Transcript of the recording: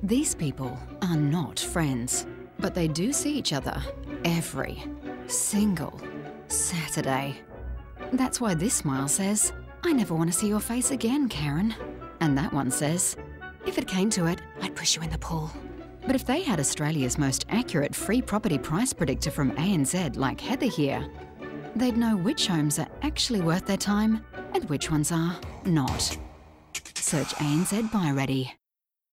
These people are not friends, but they do see each other every single Saturday. That's why this smile says, "I never want to see your face again, Karen." And that one says, "If it came to it, I'd push you in the pool." But if they had Australia's most accurate free property price predictor from ANZ like Heather here, they'd know which homes are actually worth their time and which ones are not. Search ANZ Buy Ready.